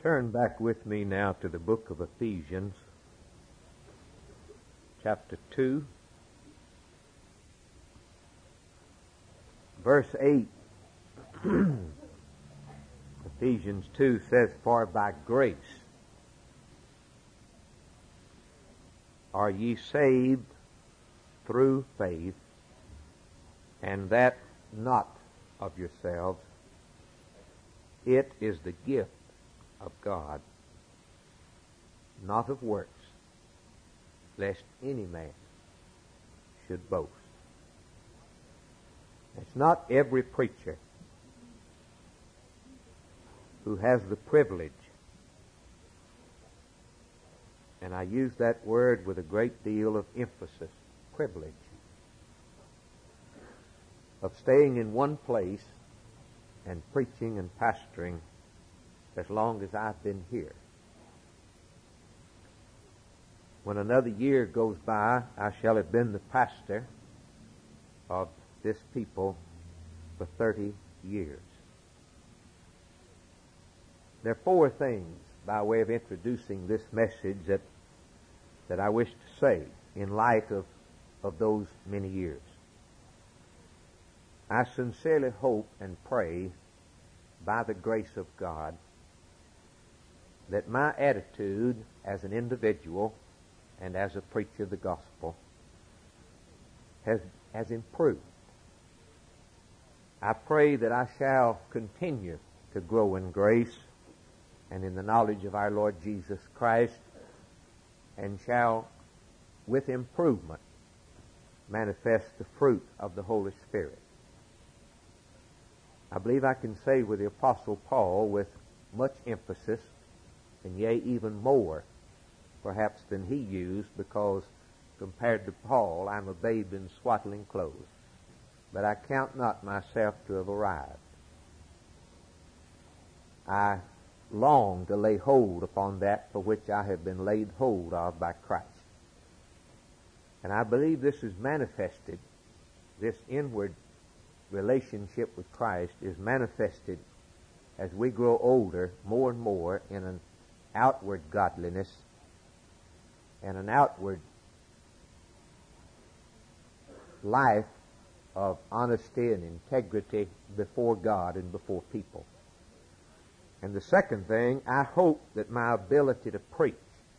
Turn back with me now to the book of Ephesians, chapter 2, verse 8. Ephesians 2 says, "For by grace are ye saved through faith, and that not of yourselves. It is the gift of God, not of works, lest any man should boast." It's not every preacher who has the privilege, and I use that word with a great deal of emphasis, privilege, of staying in one place and preaching and pastoring as long as I've been here. When another year goes by, I shall have been the pastor of this people for 30 years. There are four things by way of introducing this message that I wish to say in light of those many years. I sincerely hope and pray by the grace of God that my attitude as an individual and as a preacher of the gospel has improved. I pray that I shall continue to grow in grace and in the knowledge of our Lord Jesus Christ, and shall, with improvement, manifest the fruit of the Holy Spirit. I believe I can say with the Apostle Paul with much emphasis, and yea, even more perhaps than he used, because compared to Paul, I'm a babe in swaddling clothes. But I count not myself to have arrived. I long to lay hold upon that for which I have been laid hold of by Christ. And I believe this is manifested, this inward relationship with Christ is manifested as we grow older more and more in an outward godliness and an outward life of honesty and integrity before God and before people. And the second thing, I hope that my ability to preach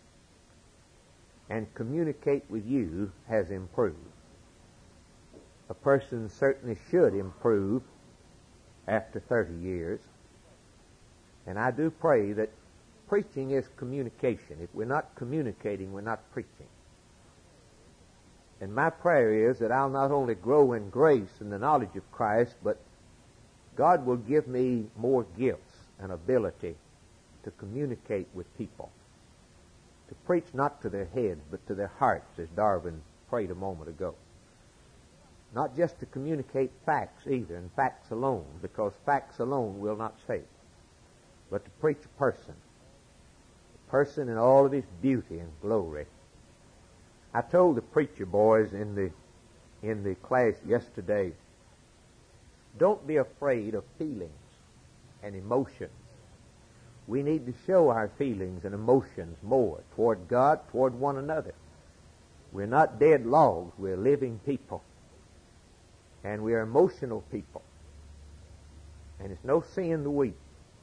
and communicate with you has improved. A person certainly should improve after 30 years. And I do pray that preaching is communication. If we're not communicating, we're not preaching. And my prayer is that I'll not only grow in grace and the knowledge of Christ, but God will give me more gifts and ability to communicate with people. To preach not to their heads, but to their hearts, as Darwin prayed a moment ago. Not just to communicate facts either, and facts alone, because facts alone will not save. But to preach a person in all of his beauty and glory. I told the preacher boys in the class yesterday, don't be afraid of feelings and emotions. We need to show our feelings and emotions more toward God, toward one another. We're not dead logs, we're living people. And we are emotional people. And it's no sin to weep.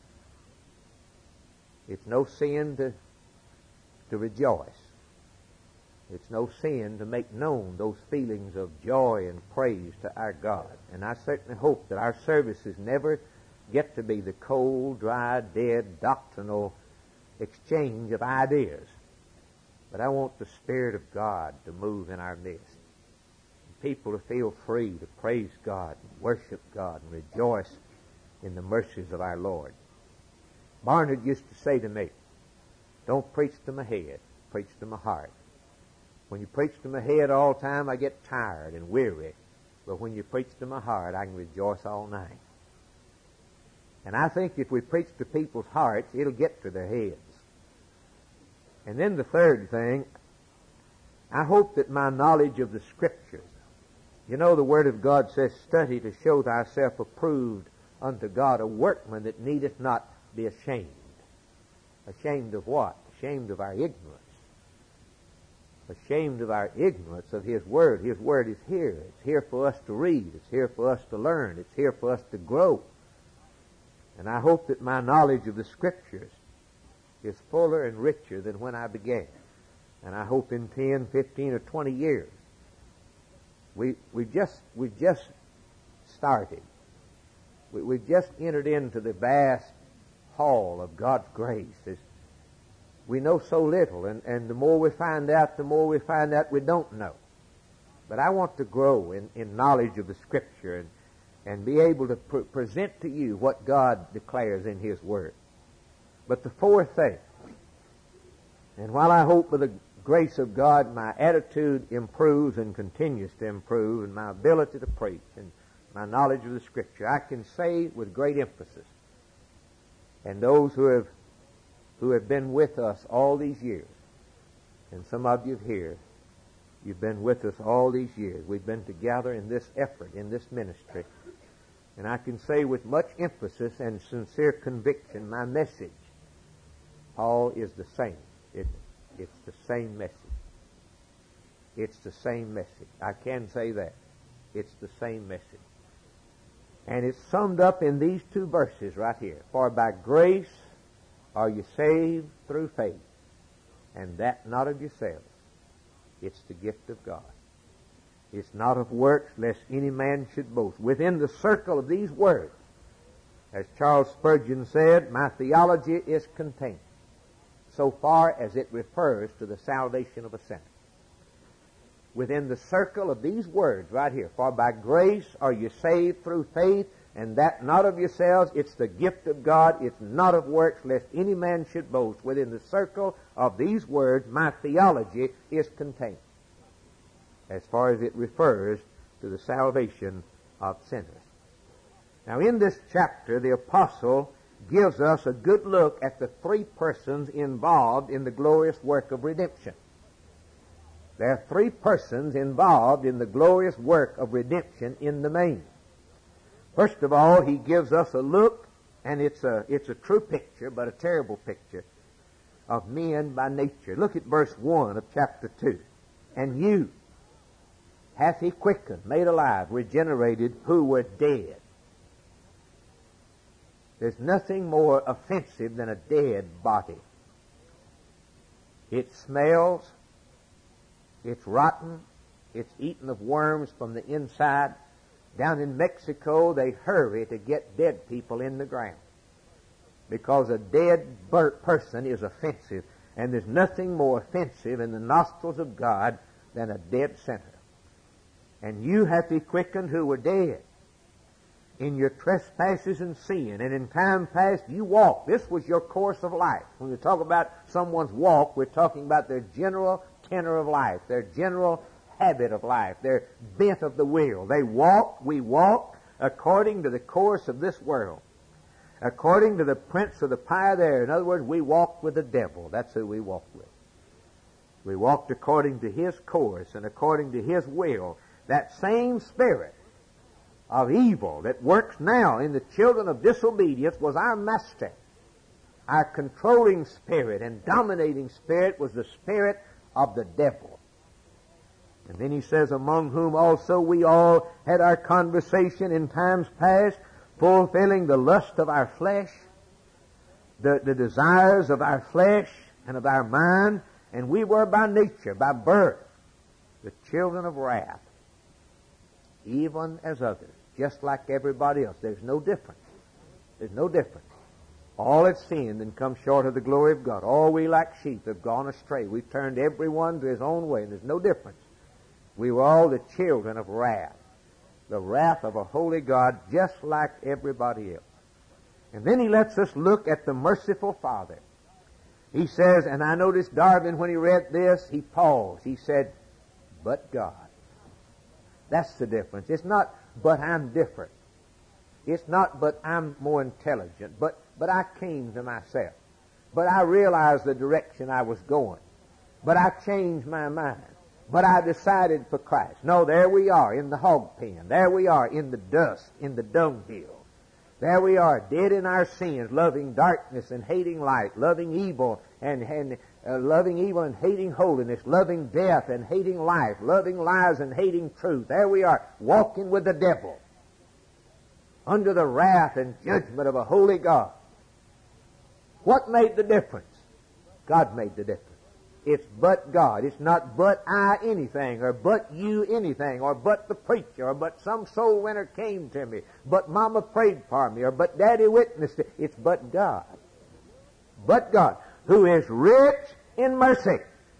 It's no sin to rejoice. It's no sin to make known those feelings of joy and praise to our God. And I certainly hope that our services never get to be the cold, dry, dead, doctrinal exchange of ideas. But I want the Spirit of God to move in our midst. People to feel free to praise God, and worship God, and rejoice in the mercies of our Lord. Barnard used to say to me, don't preach to my head, preach to my heart. When you preach to my head all the time, I get tired and weary. But when you preach to my heart, I can rejoice all night. And I think if we preach to people's hearts, it'll get to their heads. And then the third thing, I hope that my knowledge of the Scriptures, you know, the Word of God says, study to show thyself approved unto God, a workman that needeth not be ashamed. Ashamed of what? Ashamed of our ignorance. Ashamed of our ignorance of His Word. His Word is here. It's here for us to read. It's here for us to learn. It's here for us to grow. And I hope that my knowledge of the Scriptures is fuller and richer than when I began. And I hope in 10, 15, or 20 years we just started. We just entered into the vast hall of God's grace. We know so little, and the more we find out, we don't know. But I want to grow in knowledge of the Scripture and be able to present to you what God declares in His Word. But the fourth thing, and while I hope by the grace of God my attitude improves and continues to improve, and my ability to preach and my knowledge of the Scripture, I can say with great emphasis, and those who have been with us all these years, and some of you here, you've been with us all these years. We've been together in this effort, in this ministry. And I can say with much emphasis and sincere conviction, my message, Paul, is the same. It's the same message. It's the same message. I can say that. It's the same message. And it's summed up in these two verses right here. For by grace are you saved through faith, and that not of yourselves. It's the gift of God. It's not of works, lest any man should boast. Within the circle of these words, as Charles Spurgeon said, my theology is contained, so far as it refers to the salvation of a sinner. Within the circle of these words right here, for by grace are you saved through faith, and that not of yourselves, it's the gift of God, it's not of works, lest any man should boast. Within the circle of these words, my theology is contained, as far as it refers to the salvation of sinners. Now in this chapter, the apostle gives us a good look at the three persons involved in the glorious work of redemption. There are three persons involved in the glorious work of redemption in the main. First of all, he gives us a look, and it's a true picture, but a terrible picture, of men by nature. Look at verse 1 of chapter 2. And you hath he quickened, made alive, regenerated, who were dead. There's nothing more offensive than a dead body. It smells, it's rotten, it's eaten of worms from the inside. Down in Mexico, they hurry to get dead people in the ground, because a dead person is offensive, and there's nothing more offensive in the nostrils of God than a dead sinner. And you hath he quickened who were dead in your trespasses and sin, and in time past you walked. This was your course of life. When we talk about someone's walk, we're talking about their general tenor of life, their general habit of life, their bent of the will. We walked according to the course of this world, according to the prince of the power of the air. In other words, we walked with the devil. That's who we walked with. We walked according to his course and according to his will. That same spirit of evil that works now in the children of disobedience was our master. Our controlling spirit and dominating spirit was the spirit of the devil. And then he says, among whom also we all had our conversation in times past, fulfilling the lust of our flesh, the desires of our flesh and of our mind, and we were by nature, by birth, the children of wrath, even as others, just like everybody else. There's no difference. There's no difference. All have sinned and come short of the glory of God. All we like sheep have gone astray. We've turned everyone to his own way, and there's no difference. We were all the children of wrath, the wrath of a holy God, just like everybody else. And then he lets us look at the merciful Father. He says, and I noticed Darwin, when he read this, he paused. He said, but God. That's the difference. It's not, but I'm different. It's not, but I'm more intelligent. But I came to myself. But I realized the direction I was going. But I changed my mind. But I decided for Christ. No, there we are in the hog pen. There we are in the dust, in the dunghill. There we are, dead in our sins, loving darkness and hating light, loving evil and hating holiness, loving death and hating life, loving lies and hating truth. There we are, walking with the devil under the wrath and judgment of a holy God. What made the difference? God made the difference. It's but God. It's not but I anything, or but you anything, or but the preacher, or but some soul winner came to me, but Mama prayed for me, or but Daddy witnessed it. It's but God. But God, who is rich in mercy.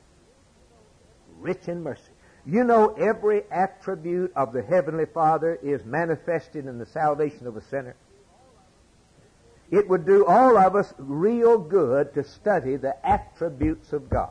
Rich in mercy. You know, every attribute of the Heavenly Father is manifested in the salvation of a sinner. It would do all of us real good to study the attributes of God.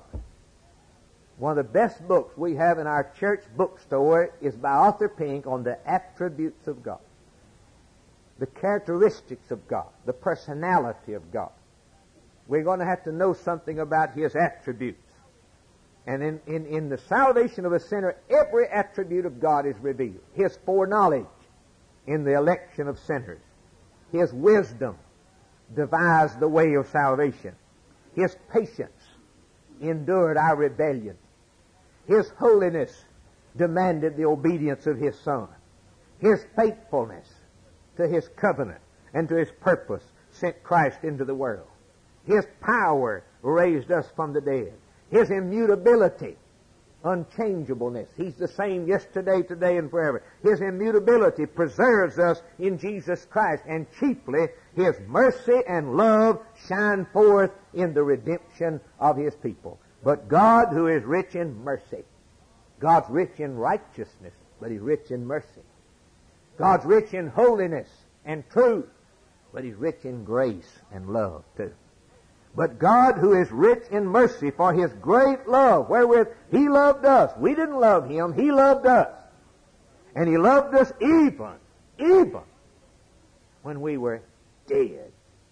One of the best books we have in our church bookstore is by Arthur Pink on the attributes of God. The characteristics of God. The personality of God. We're going to have to know something about His attributes. And in the salvation of a sinner, every attribute of God is revealed. His foreknowledge in the election of sinners. His wisdom devised the way of salvation. His patience endured our rebellion. His holiness demanded the obedience of His Son. His faithfulness to His covenant and to His purpose sent Christ into the world. His power raised us from the dead. His immutability, unchangeableness. He's the same yesterday, today, and forever. His immutability preserves us in Jesus Christ, and chiefly His mercy and love shine forth in the redemption of His people. But God, who is rich in mercy, God's rich in righteousness, but He's rich in mercy. God's rich in holiness and truth, but He's rich in grace and love too. But God, who is rich in mercy, for His great love, wherewith He loved us. We didn't love Him, He loved us. And He loved us even when we were dead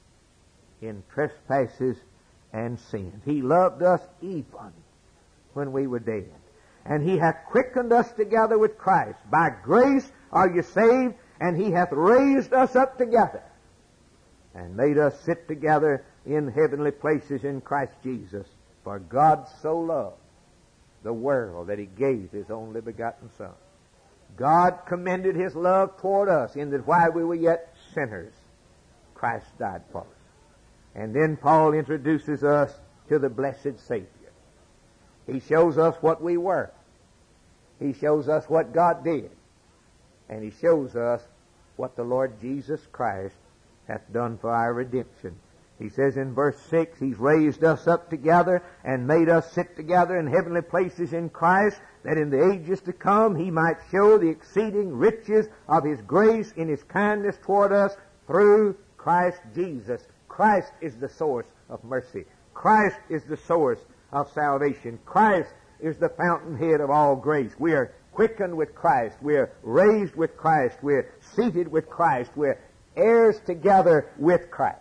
in trespasses and sins. He loved us even when we were dead. And He hath quickened us together with Christ. By grace are you saved, and He hath raised us up together and made us sit together in heavenly places in Christ Jesus. For God so loved the world that He gave His only begotten Son. God commended His love toward us in that while we were yet sinners, Christ died for us. And then Paul introduces us to the blessed Savior. He shows us what we were. He shows us what God did. And He shows us what the Lord Jesus Christ hath done for our redemption. He says in verse 6, He's raised us up together and made us sit together in heavenly places in Christ, that in the ages to come He might show the exceeding riches of His grace in His kindness toward us through Christ Jesus. Christ is the source of mercy. Christ is the source of salvation. Christ is the fountainhead of all grace. We are quickened with Christ. We are raised with Christ. We are seated with Christ. We are heirs together with Christ.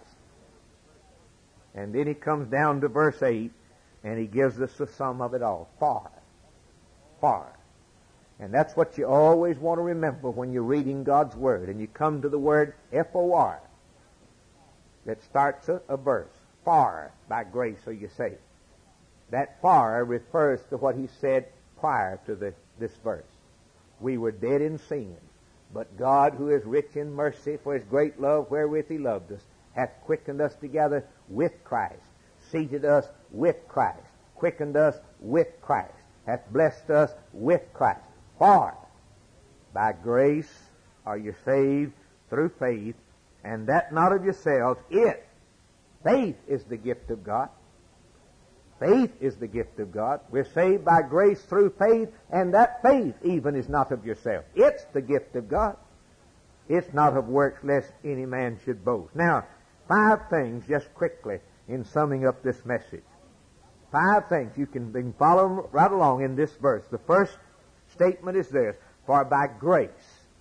And then he comes down to verse 8, and he gives us the sum of it all. Far. Far. And that's what you always want to remember when you're reading God's Word. And you come to the word F-O-R that starts a verse. Far by grace are you saved. That far refers to what he said prior to this verse. We were dead in sin, but God, who is rich in mercy for His great love wherewith He loved us, hath quickened us together with Christ, seated us with Christ, quickened us with Christ, hath blessed us with Christ. For by grace are you saved through faith, and that not of yourselves. Faith is the gift of God. Faith is the gift of God. We're saved by grace through faith, and that faith even is not of yourself. It's the gift of God. It's not of works, lest any man should boast. Now, 5 things, just quickly, in summing up this message. 5 things. You can follow right along in this verse. The first statement is this: for by grace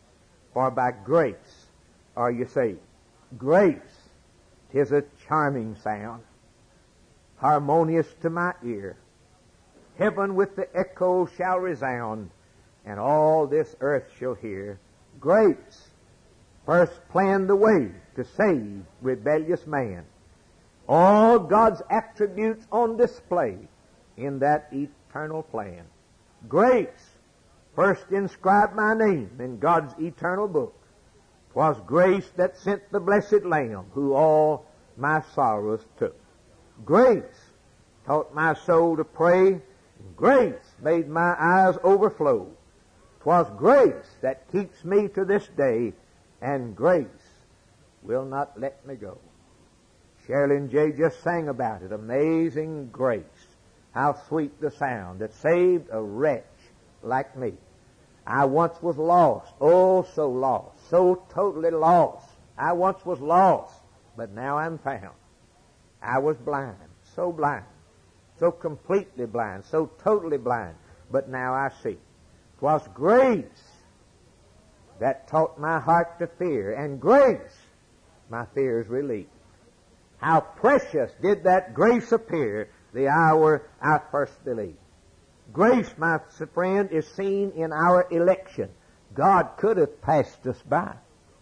are you saved. Grace, 'tis a charming sound, harmonious to my ear. Heaven with the echo shall resound, and all this earth shall hear. Grace first planned the way to save rebellious man. All God's attributes on display in that eternal plan. Grace first inscribed my name in God's eternal book. 'Twas grace that sent the blessed Lamb who all my sorrows took. Grace taught my soul to pray. Grace made my eyes overflow. 'Twas grace that keeps me to this day, and grace will not let me go. Sherilyn J. just sang about it. Amazing grace. How sweet the sound that saved a wretch like me. I once was lost. Oh, so lost. So totally lost. I once was lost, but now I'm found. I was blind. So blind. So completely blind. So totally blind. But now I see. 'Twas grace that taught my heart to fear, and grace my fears relieved. How precious did that grace appear the hour I first believed. Grace, my friend, is seen in our election. God could have passed us by.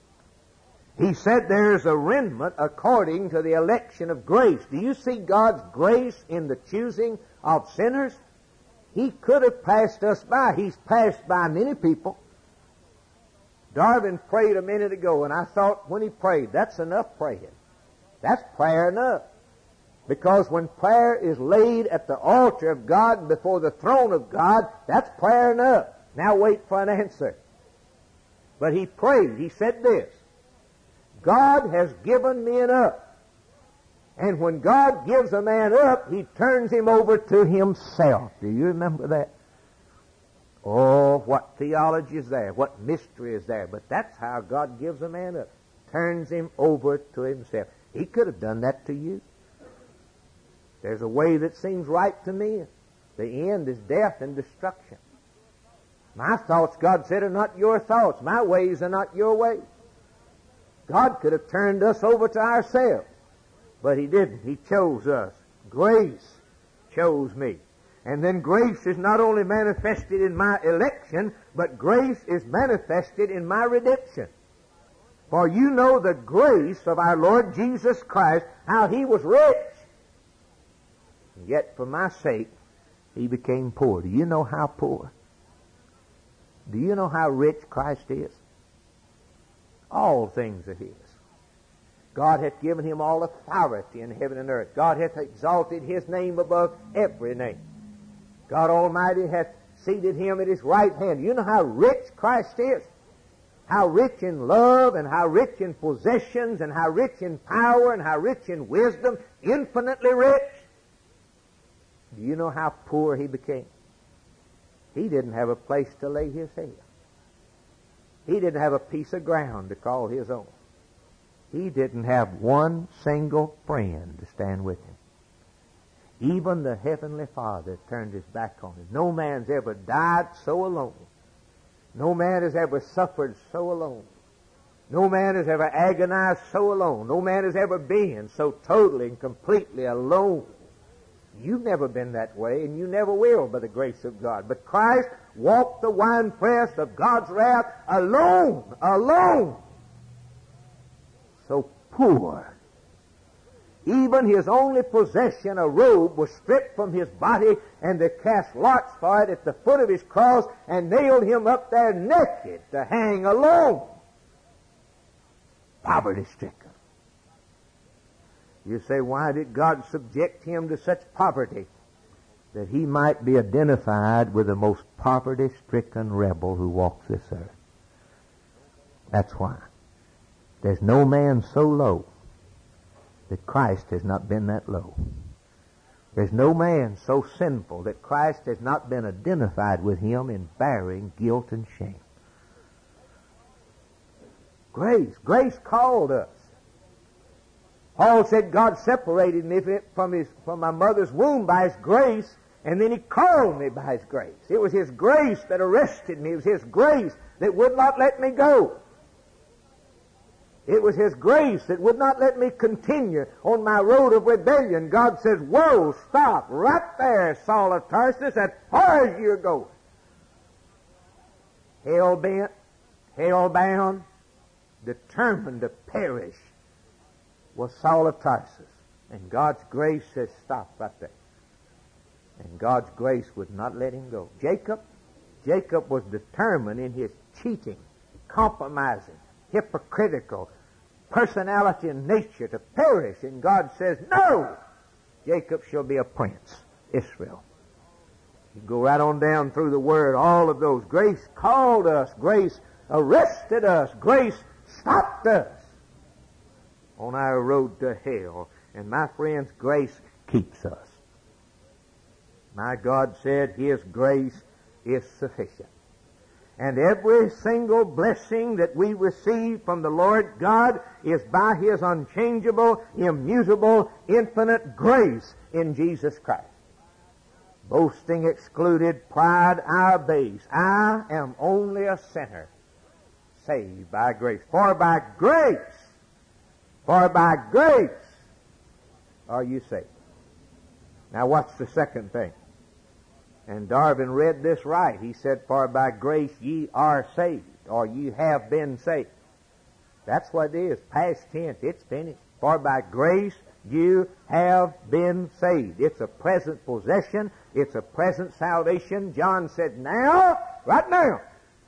He said there is a remnant according to the election of grace. Do you see God's grace in the choosing of sinners? He could have passed us by. He's passed by many people. Darwin prayed a minute ago, and I thought when he prayed, that's enough praying. That's prayer enough. Because when prayer is laid at the altar of God before the throne of God, that's prayer enough. Now wait for an answer. But he prayed. He said this, God has given me an up. And when God gives a man up, he turns him over to himself. Do you remember that? Oh, what theology is there. What mystery is there. But that's how God gives a man up. Turns him over to himself. He could have done that to you. There's a way that seems right to me. The end is death and destruction. My thoughts, God said, are not your thoughts. My ways are not your ways. God could have turned us over to ourselves, but he didn't. He chose us. Grace chose me. And then grace is not only manifested in my election, but grace is manifested in my redemption. For you know the grace of our Lord Jesus Christ, how he was rich. And yet for my sake, he became poor. Do you know how poor? Do you know how rich Christ is? All things are his. God hath given him all authority in heaven and earth. God hath exalted his name above every name. God Almighty hath seated him at his right hand. You know how rich Christ is? How rich in love, and how rich in possessions, and how rich in power, and how rich in wisdom, infinitely rich. Do you know how poor he became? He didn't have a place to lay his head. He didn't have a piece of ground to call his own. He didn't have one single friend to stand with him. Even the Heavenly Father turned his back on him. No man's ever died so alone. No man has ever suffered so alone. No man has ever agonized so alone. No man has ever been so totally and completely alone. You've never been that way, and you never will by the grace of God. But Christ walked the winepress of God's wrath alone. So poor. Even his only possession, a robe, was stripped from his body, and they cast lots for it at the foot of his cross and nailed him up there naked to hang alone. Poverty-stricken. You say, why did God subject him to such poverty? That he might be identified with the most poverty-stricken rebel who walks this earth. That's why. There's no man so low that Christ has not been that low. There's no man so sinful that Christ has not been identified with him in bearing guilt and shame. Grace called us. Paul said God separated me from my mother's womb by his grace, and then he called me by his grace. It was his grace that arrested me. It was his grace that would not let me go. It was his grace that would not let me continue on my road of rebellion. God says, whoa, stop, right there, Saul of Tarsus, as far as you're going. Hell-bent, hell-bound, determined to perish was Saul of Tarsus. And God's grace says, stop right there. And God's grace would not let him go. Jacob was determined in his cheating, compromising, hypocritical personality and nature to perish. And God says, no! Jacob shall be a prince, Israel. You go right on down through the Word, all of those. Grace called us. Grace arrested us. Grace stopped us on our road to hell. And my friends, grace keeps us. My God said His grace is sufficient. And every single blessing that we receive from the Lord God is by His unchangeable, immutable, infinite grace in Jesus Christ. Boasting excluded, pride our base. I am only a sinner, saved by grace. For by grace are you saved. Now what's the second thing? And Darwin read this right. He said, for by grace ye are saved, or ye have been saved. That's what it is. Past tense. It's finished. For by grace you have been saved. It's a present possession. It's a present salvation. John said, now, right now,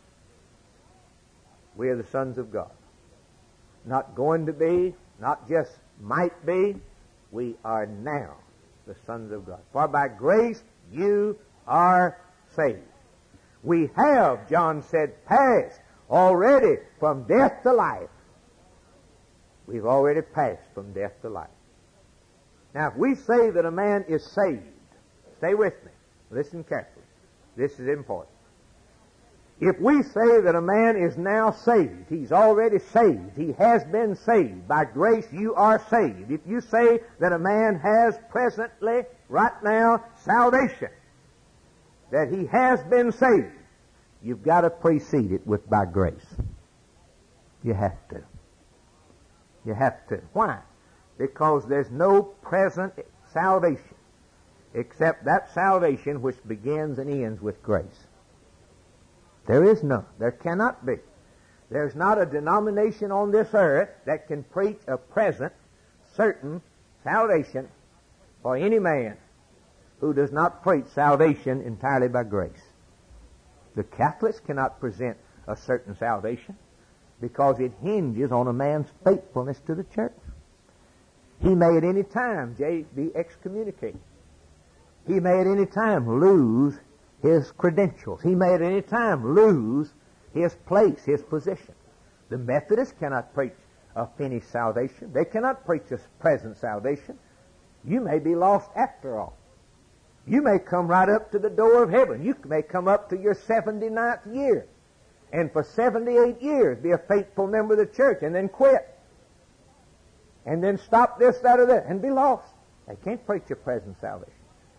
we are the sons of God. Not going to be, not just might be. We are now the sons of God. For by grace you are saved. We have, John said, passed already from death to life. We've already passed from death to life. Now, if we say that a man is saved, stay with me. Listen carefully. This is important. If we say that a man is now saved, he's already saved, he has been saved, by grace you are saved. If you say that a man has presently, right now, salvation, that he has been saved, you've got to precede it with by grace. You have to. You have to. Why? Because there's no present salvation except that salvation which begins and ends with grace. There is none. There cannot be. There's not a denomination on this earth that can preach a present, certain salvation for any man who does not preach salvation entirely by grace. The Catholics cannot present a certain salvation because it hinges on a man's faithfulness to the church. He may at any time be excommunicated. He may at any time lose his credentials. He may at any time lose his place, his position. The Methodists cannot preach a finished salvation. They cannot preach a present salvation. You may be lost after all. You may come right up to the door of heaven. You may come up to your 79th year and for 78 years be a faithful member of the church and then quit. And then stop this, that, or that and be lost. They can't preach a present salvation.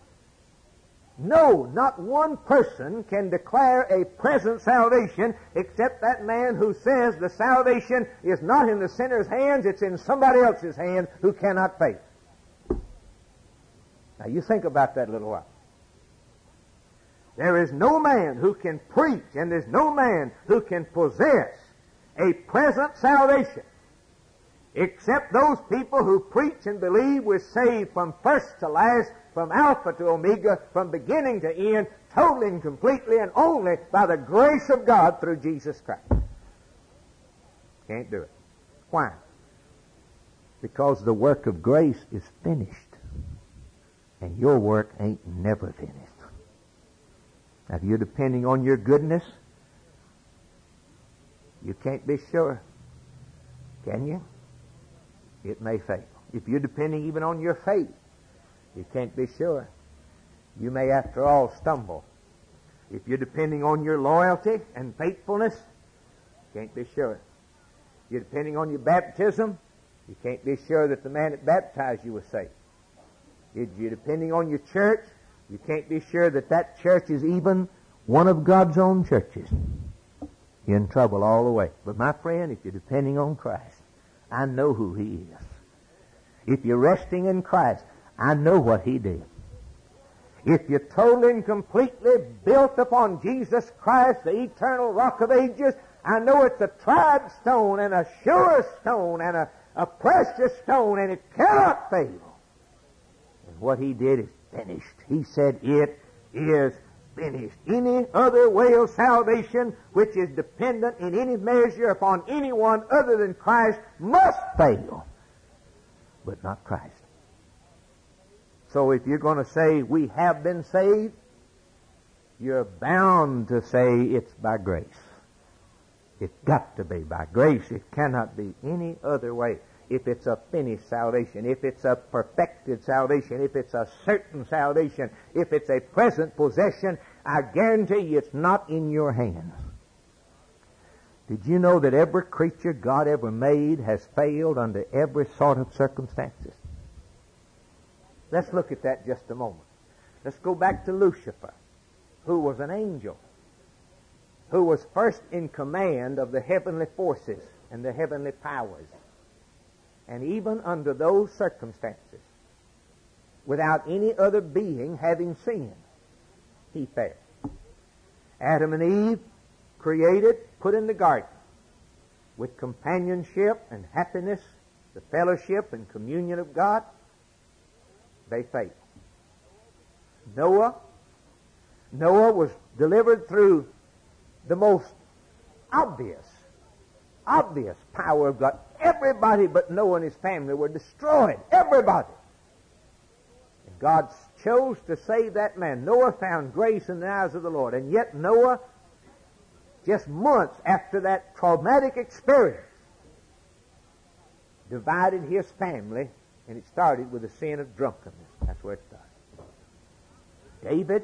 No, not one person can declare a present salvation except that man who says the salvation is not in the sinner's hands, it's in somebody else's hands who cannot faith. Now you think about that a little while. There is no man who can preach and there's no man who can possess a present salvation except those people who preach and believe we're saved from first to last, from Alpha to Omega, from beginning to end, totally and completely and only by the grace of God through Jesus Christ. Can't do it. Why? Because the work of grace is finished. And your work ain't never finished. Now, if you're depending on your goodness, you can't be sure. Can you? It may fail. If you're depending even on your faith, you can't be sure. You may, after all, stumble. If you're depending on your loyalty and faithfulness, you can't be sure. If you're depending on your baptism, you can't be sure that the man that baptized you was saved. If you're depending on your church, you can't be sure that that church is even one of God's own churches. You're in trouble all the way. But my friend, if you're depending on Christ, I know who He is. If you're resting in Christ, I know what He did. If you're totally and completely built upon Jesus Christ, the eternal rock of ages, I know it's a tried stone and a sure stone and a precious stone, and it cannot fail. And what he did is finished. He said, it is finished. Any other way of salvation which is dependent in any measure upon anyone other than Christ must fail, but not Christ. So if you're going to say we have been saved, you're bound to say it's by grace. It's got to be by grace. It cannot be any other way. If it's a finished salvation, if it's a perfected salvation, if it's a certain salvation, if it's a present possession, I guarantee you it's not in your hands. Did you know that every creature God ever made has failed under every sort of circumstances? Let's look at that just a moment. Let's go back to Lucifer, who was an angel, who was first in command of the heavenly forces and the heavenly powers. And even under those circumstances, without any other being having sinned, he fell. Adam and Eve, created, put in the garden, with companionship and happiness, the fellowship and communion of God, they failed. Noah was delivered through the most obvious power of God. Everybody but Noah and his family were destroyed. Everybody. And God chose to save that man. Noah found grace in the eyes of the Lord. And yet Noah, just months after that traumatic experience, divided his family, and it started with the sin of drunkenness. That's where it started.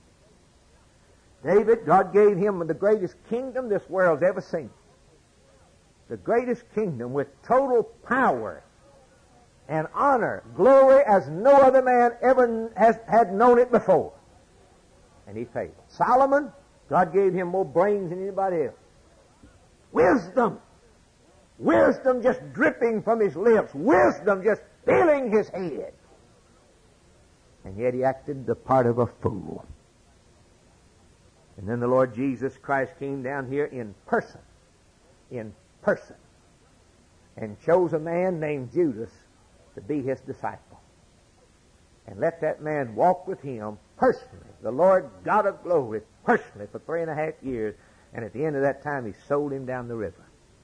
David, God gave him the greatest kingdom this world's ever seen. The greatest kingdom with total power and honor, glory as no other man ever had known it before. And he failed. Solomon, God gave him more brains than anybody else. Wisdom just dripping from his lips. Wisdom just filling his head. And yet he acted the part of a fool. And then the Lord Jesus Christ came down here in person, and chose a man named Judas to be his disciple. And let that man walk with him personally, the Lord God of glory, personally for 3.5 years. And at the end of that time, he sold him down the river.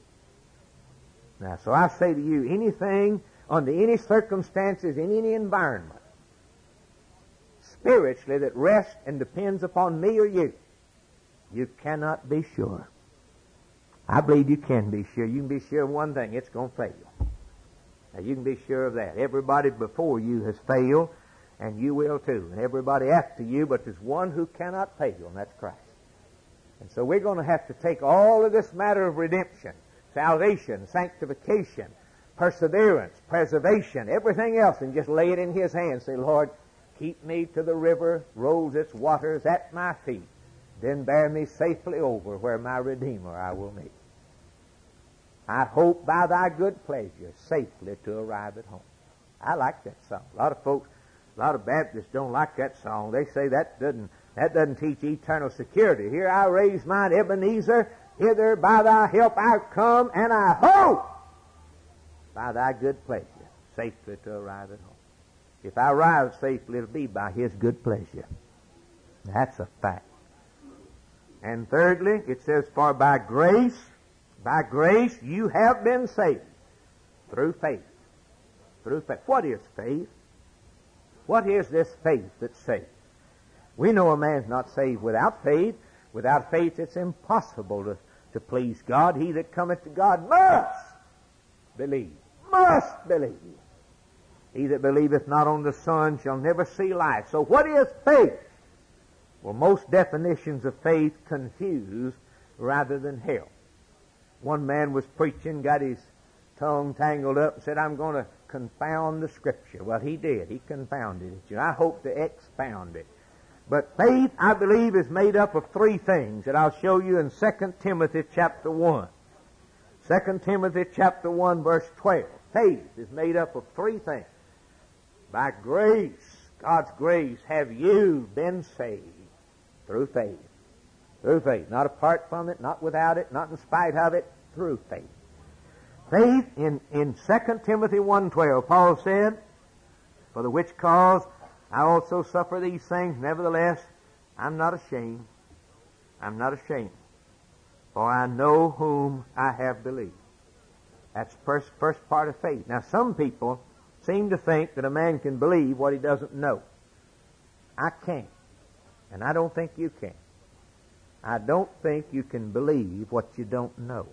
Now, so I say to you, anything under any circumstances, in any environment, spiritually, that rests and depends upon me or you, you cannot be sure. I believe you can be sure. You can be sure of one thing: it's going to fail. Now, you can be sure of that. Everybody before you has failed, and you will too. And everybody after you, but there's one who cannot fail, and that's Christ. And so we're going to have to take all of this matter of redemption, salvation, sanctification, perseverance, preservation, everything else, and just lay it in His hands. Say, Lord, keep me to the river, rolls its waters at my feet. Then bear me safely over where my Redeemer I will meet. I hope by thy good pleasure safely to arrive at home. I like that song. A lot of folks, a lot of Baptists don't like that song. They say that doesn't teach eternal security. Here I raise mine Ebenezer, hither by thy help I come, and I hope by thy good pleasure safely to arrive at home. If I arrive safely, it'll be by His good pleasure. That's a fact. And thirdly, it says, for by grace you have been saved through faith. Through faith. What is faith? What is this faith that saves? We know a man's not saved without faith. Without faith it's impossible to please God. He that cometh to God must believe. Must believe. He that believeth not on the Son shall never see life. So what is faith? Well, most definitions of faith confuse rather than help. One man was preaching, got his tongue tangled up, and said, I'm going to confound the Scripture. Well, he did. He confounded it. And I hope to expound it. But faith, I believe, is made up of three things that I'll show you in 2 Timothy chapter 1. 2 Timothy chapter 1, verse 12. Faith is made up of three things. By grace, God's grace, have you been saved through faith. Through faith. Not apart from it, not without it, not in spite of it, through faith. Faith in 2 Timothy 1:12, Paul said, "For the which cause I also suffer these things, nevertheless I'm not ashamed. I'm not ashamed. For I know whom I have believed." That's first part of faith. Now some people seem to think that a man can believe what he doesn't know. I can't. And I don't think you can. I don't think you can believe what you don't know.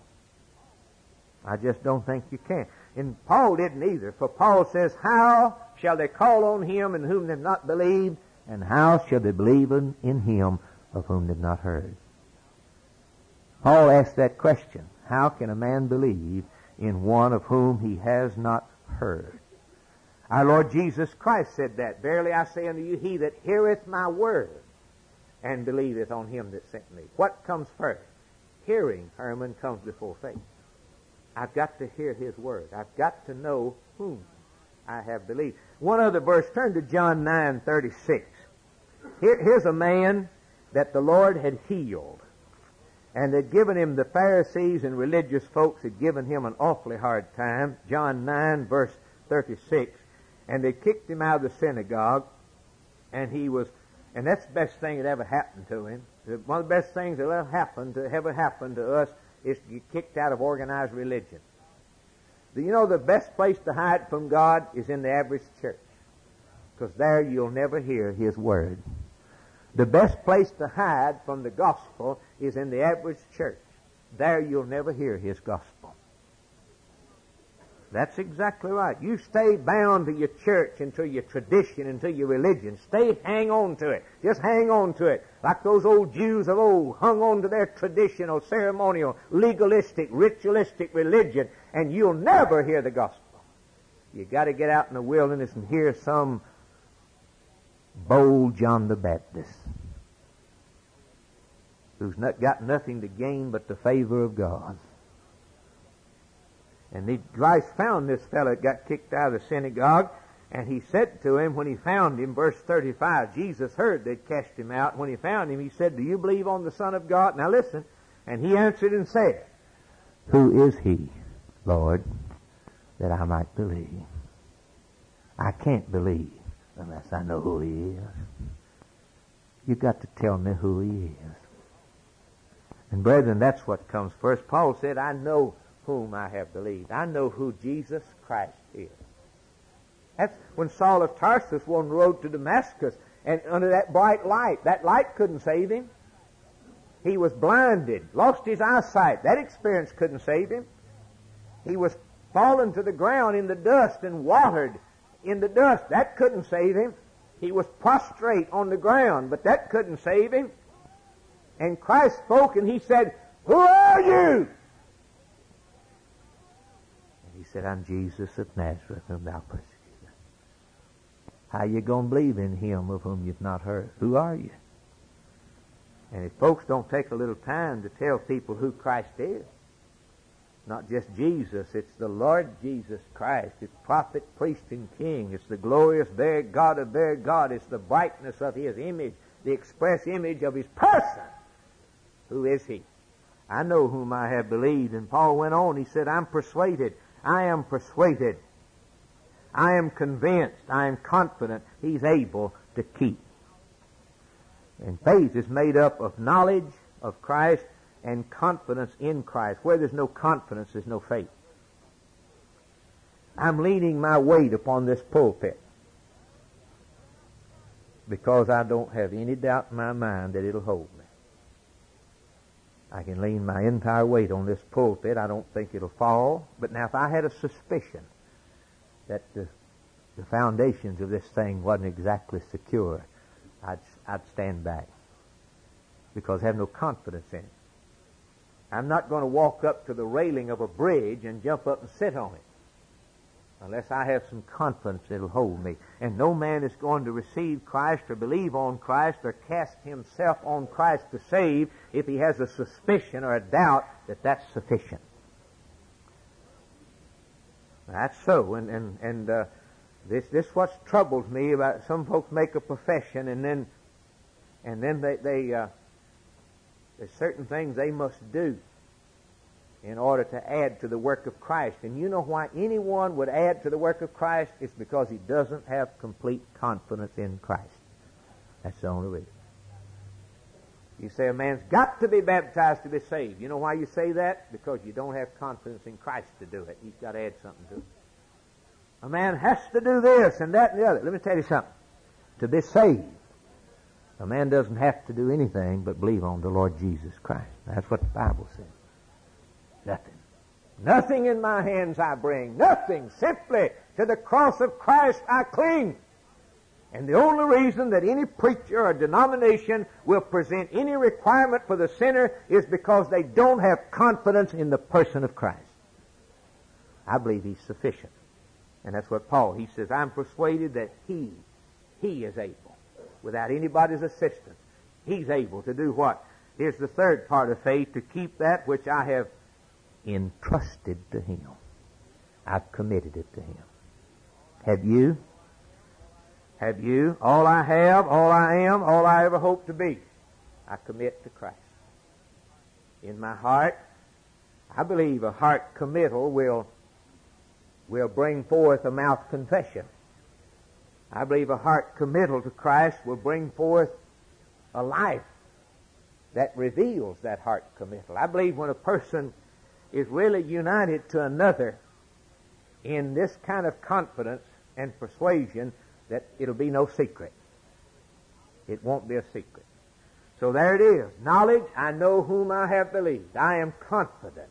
I just don't think you can. And Paul didn't either, for Paul says, "How shall they call on him in whom they've not believed? And how shall they believe in him of whom they've not heard?" Paul asked that question. How can a man believe in one of whom he has not heard? Our Lord Jesus Christ said that. "Verily I say unto you, he that heareth my word and believeth on him that sent me." What comes first? Hearing, Herman, comes before faith. I've got to hear his word. I've got to know whom I have believed. One other verse. Turn to John 9:36. Here's a man that the Lord had healed. And they'd given him, the Pharisees and religious folks had given him an awfully hard time. John 9, verse 36. And they kicked him out of the synagogue. And that's the best thing that ever happened to him. One of the best things that ever happened to us is to get kicked out of organized religion. Do you know the best place to hide from God is in the average church? Because there you'll never hear his word. The best place to hide from the gospel is in the average church. There you'll never hear his gospel. That's exactly right. You stay bound to your church and to your tradition and to your religion. Hang on to it. Just hang on to it. Like those old Jews of old hung on to their traditional, ceremonial, legalistic, ritualistic religion, and you'll never hear the gospel. You got to get out in the wilderness and hear some bold John the Baptist who's got nothing to gain but the favor of God. And Christ found this fellow that got kicked out of the synagogue, and he said to him when he found him, verse 35, Jesus heard they'd cast him out. When he found him, he said, "Do you believe on the Son of God?" Now listen. And he answered and said, "Who is he, Lord, that I might believe? I can't believe unless I know who he is. You've got to tell me who he is." And brethren, that's what comes first. Paul said, "I know whom I have believed." I know who Jesus Christ is. That's when Saul of Tarsus on the road to Damascus, and under that bright light, that light couldn't save him. He was blinded, lost his eyesight. That experience couldn't save him. He was fallen to the ground in the dust and watered in the dust. That couldn't save him. He was prostrate on the ground, but that couldn't save him. And Christ spoke and he said, "Who are you?" And he said, "I'm Jesus of Nazareth, whom thou persecutest." How you going to believe in him of whom you've not heard? Who are you? And if folks don't take a little time to tell people who Christ is, not just Jesus, it's the Lord Jesus Christ. It's prophet, priest, and king. It's the glorious, very God of very God. It's the brightness of his image, the express image of his person. Who is he? I know whom I have believed. And Paul went on. He said, I'm persuaded. I am persuaded. I am convinced. I am confident he's able to keep. And faith is made up of knowledge of Christ and confidence in Christ. Where there's no confidence, there's no faith. I'm leaning my weight upon this pulpit because I don't have any doubt in my mind that it'll hold me. I can lean my entire weight on this pulpit. I don't think it'll fall. But now if I had a suspicion that the foundations of this thing wasn't exactly secure, I'd stand back because I have no confidence in it. I'm not going to walk up to the railing of a bridge and jump up and sit on it unless I have some confidence it'll hold me. And no man is going to receive Christ or believe on Christ or cast himself on Christ to save if he has a suspicion or a doubt that that's sufficient. That's so. And this what troubles me about some folks make a profession and then there's certain things they must do. in order to add to the work of Christ. And you know why anyone would add to the work of Christ? It's because he doesn't have complete confidence in Christ. That's the only reason. You say a man's got to be baptized to be saved. You know why you say that? Because you don't have confidence in Christ to do it. He's got to add something to it. A man has to do this and that and the other. Let me tell you something. To be saved, a man doesn't have to do anything but believe on the Lord Jesus Christ. That's what the Bible says. Nothing. Nothing in my hands I bring. Nothing. Simply to the cross of Christ I cling. And the only reason that any preacher or denomination will present any requirement for the sinner is because they don't have confidence in the person of Christ. I believe He's sufficient. And that's what Paul, he says, I'm persuaded that He is able, without anybody's assistance. He's able to do what? Here's the third part of faith, to keep that which I have entrusted to Him. I've committed it to Him. Have you? Have you? All I have, all I am, all I ever hope to be, I commit to Christ. In my heart, I believe a heart committal will bring forth a mouth confession. I believe a heart committal to Christ will bring forth a life that reveals that heart committal. I believe when a person is really united to another in this kind of confidence and persuasion, that it'll be no secret. It won't be a secret. So there it is. Knowledge, I know whom I have believed. I am confident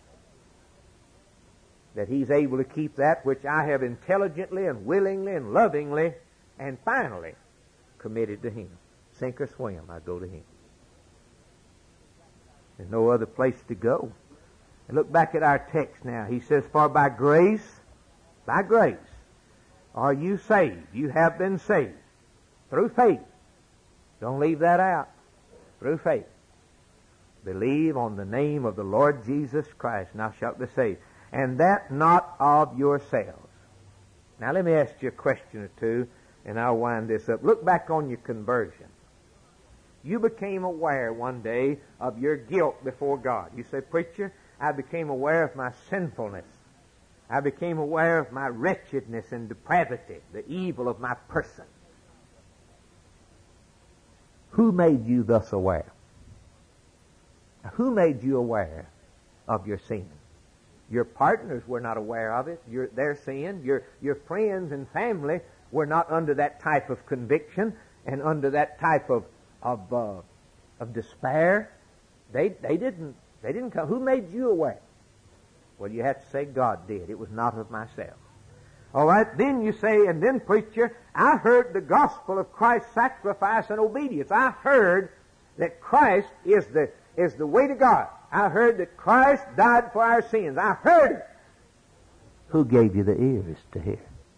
that He's able to keep that which I have intelligently and willingly and lovingly and finally committed to Him. Sink or swim, I go to Him. There's no other place to go. And look back at our text now. He says, for by grace, are you saved? You have been saved. Through faith. Don't leave that out. Through faith. Believe on the name of the Lord Jesus Christ, and thou shalt be saved. And that not of yourselves. Now let me ask you a question or two, and I'll wind this up. Look back on your conversion. You became aware one day of your guilt before God. You say, preacher, I became aware of my sinfulness. I became aware of my wretchedness and depravity, the evil of my person. Who made you thus aware? Who made you aware of your sin? Your partners were not aware of it, their sin. Your friends and family were not under that type of conviction and under that type of despair. They didn't come. Who made you aware? Well, you have to say God did. It was not of myself. All right, then you say, and then preacher, I heard the gospel of Christ's sacrifice and obedience. I heard that Christ is the way to God. I heard that Christ died for our sins. I heard it. Who gave you the ears to hear?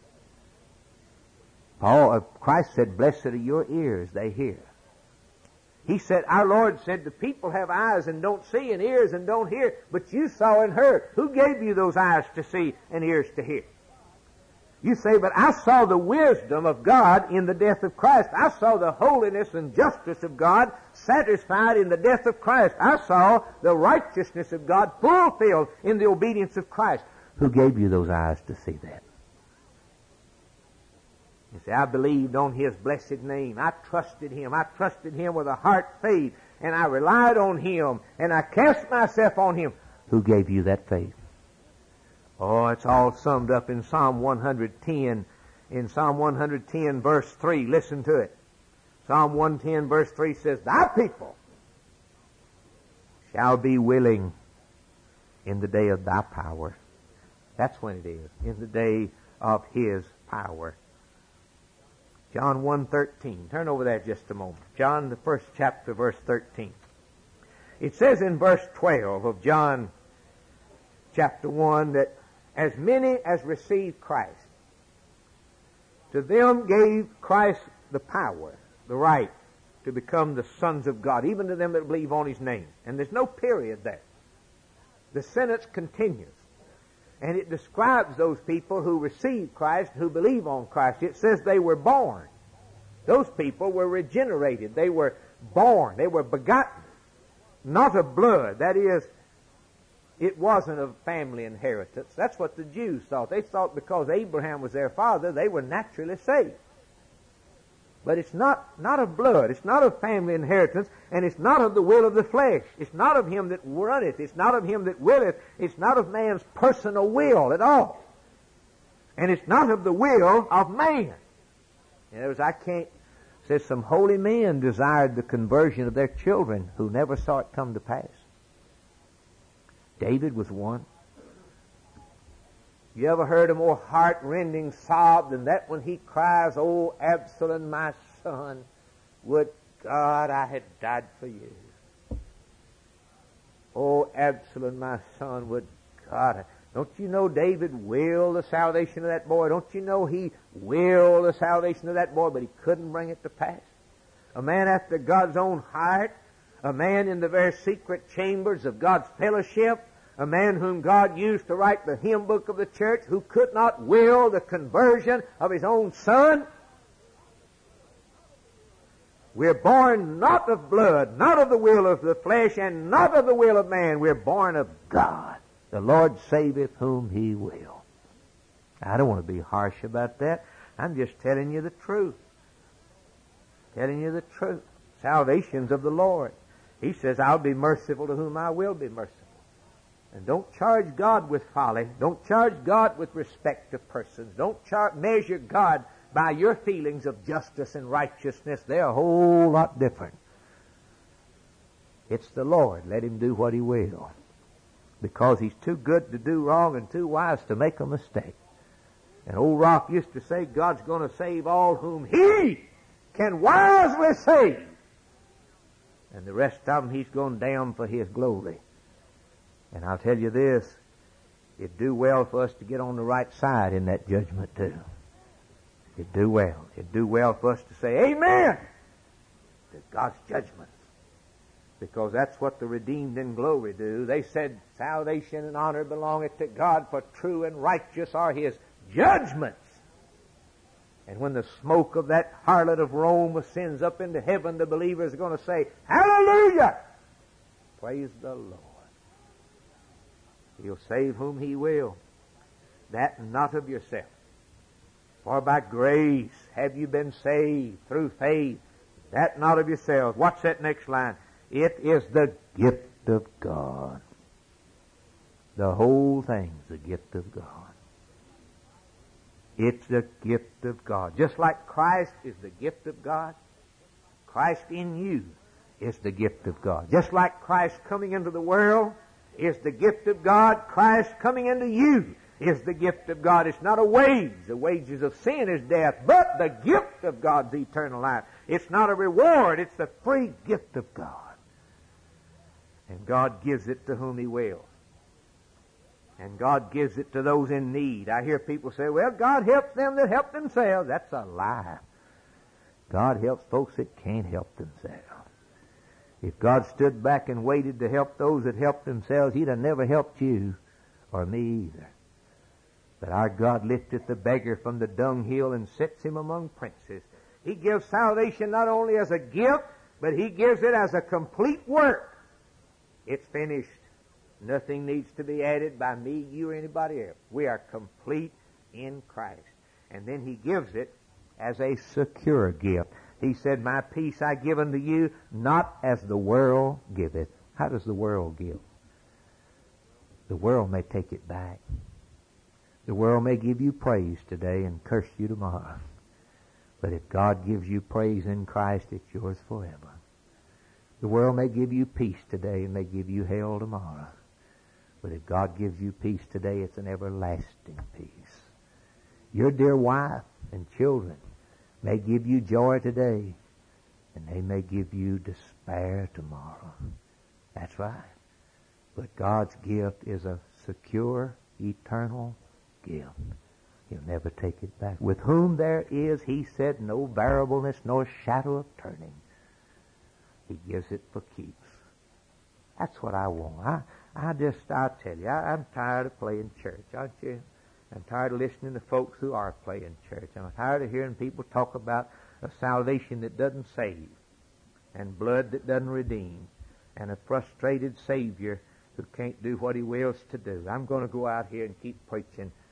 Christ said, blessed are your ears, they hear. He said, our Lord said, the people have eyes and don't see and ears and don't hear, but you saw and heard. Who gave you those eyes to see and ears to hear? You say, but I saw the wisdom of God in the death of Christ. I saw the holiness and justice of God satisfied in the death of Christ. I saw the righteousness of God fulfilled in the obedience of Christ. Who gave you those eyes to see that? You say, I believed on His blessed name. I trusted Him. I trusted Him with a heart faith. And I relied on Him. And I cast myself on Him. Who gave you that faith? Oh, it's all summed up in Psalm 110. In Psalm 110 verse 3. Listen to it. Psalm 110 verse 3 says, thy people shall be willing in the day of thy power. That's when it is. In the day of His power. John 1:13. Turn over there just a moment. John, the first chapter, verse 13. It says in verse 12 of John chapter 1 that as many as received Christ, to them gave Christ the power, the right, to become the sons of God, even to them that believe on His name. And there's no period there. The sentence continues. And it describes those people who receive Christ, who believe on Christ. It says they were born. Those people were regenerated. They were born. They were begotten. Not of blood. That is, It wasn't a family inheritance. That's what the Jews thought. They thought because Abraham was their father, they were naturally saved. But it's not of blood. It's not of family inheritance, and it's not of the will of the flesh. It's not of him that runneth. It's not of him that willeth. It's not of man's personal will at all. And it's not of the will of man. In other words, says some holy men desired the conversion of their children who never saw it come to pass. David was one. You ever heard a more heart-rending sob than that when he cries, "Oh, Absalom, my son, would God I had died for you. Oh, Absalom, my son, would God." Don't you know David willed the salvation of that boy? Don't you know he willed the salvation of that boy, but he couldn't bring it to pass? A man after God's own heart, a man in the very secret chambers of God's fellowship, a man whom God used to write the hymn book of the church, who could not will the conversion of his own son. We're born not of blood, not of the will of the flesh, and not of the will of man. We're born of God. The Lord saveth whom He will. I don't want to be harsh about that. I'm just telling you the truth. Telling you the truth. Salvation's of the Lord. He says, "I'll be merciful to whom I will be merciful." And don't charge God with folly. Don't charge God with respect to persons. Don't measure God by your feelings of justice and righteousness. They're a whole lot different. It's the Lord. Let Him do what He will. Because He's too good to do wrong and too wise to make a mistake. And old Rock used to say, God's going to save all whom He can wisely save. And the rest of them He's going to damn for His glory. And I'll tell you this, it'd do well for us to get on the right side in that judgment too. It'd do well. It'd do well for us to say, "Amen," to God's judgment. Because that's what the redeemed in glory do. They said, "Salvation and honor belongeth to God, for true and righteous are His judgments." And when the smoke of that harlot of Rome ascends up into heaven, the believers are going to say, "Hallelujah! Praise the Lord." He'll save whom He will. That not of yourself. For by grace have you been saved through faith. That not of yourselves. Watch that next line. It is the gift of God. The whole thing's the gift of God. It's the gift of God. Just like Christ is the gift of God, Christ in you is the gift of God. Just like Christ coming into the world is the gift of God, Christ coming into you is the gift of God. It's not a wage. The wages of sin is death, but the gift of God's eternal life. It's not a reward. It's the free gift of God. And God gives it to whom He will. And God gives it to those in need. I hear people say, "Well, God helps them that help themselves." That's a lie. God helps folks that can't help themselves. If God stood back and waited to help those that help themselves, He'd have never helped you or me either. But our God lifteth the beggar from the dunghill and sets him among princes. He gives salvation not only as a gift, but He gives it as a complete work. It's finished. Nothing needs to be added by me, you, or anybody else. We are complete in Christ. And then He gives it as a secure gift. He said, "My peace I give unto you, not as the world giveth." How does the world give? The world may take it back. The world may give you praise today and curse you tomorrow. But if God gives you praise in Christ, it's yours forever. The world may give you peace today and may give you hell tomorrow. But if God gives you peace today, it's an everlasting peace. Your dear wife and children may give you joy today, and they may give you despair tomorrow. That's right. But God's gift is a secure, eternal gift. He'll never take it back. With whom there is, He said, no variableness nor shadow of turning. He gives it for keeps. That's what I want. I'll tell you, I'm tired of playing church, aren't you? I'm tired of listening to folks who are playing church. I'm tired of hearing people talk about a salvation that doesn't save, and blood that doesn't redeem, and a frustrated Savior who can't do what he wills to do. I'm going to go out here and keep preaching